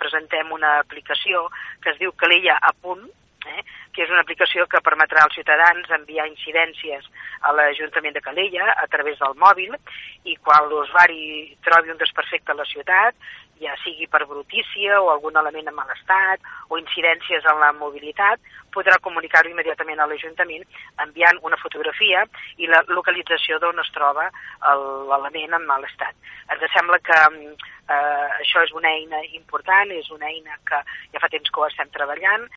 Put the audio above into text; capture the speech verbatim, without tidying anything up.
presentem una aplicació que es diu Calella a punt, eh, que és una aplicació que permetrà als ciutadans enviar incidències a l'Ajuntament de Calella a través del mòbil, i quan l'usuari trobi un desperfecte a la ciutat, ja sigui per brutícia o algun element en mal estat o incidències en la mobilitat, podrà comunicar-ho immediatament a l'Ajuntament enviant una fotografia i la localització d'on es troba l'element en mal estat. Ens sembla que eh, això és una eina important, és una eina que ja fa temps que ho estem treballant.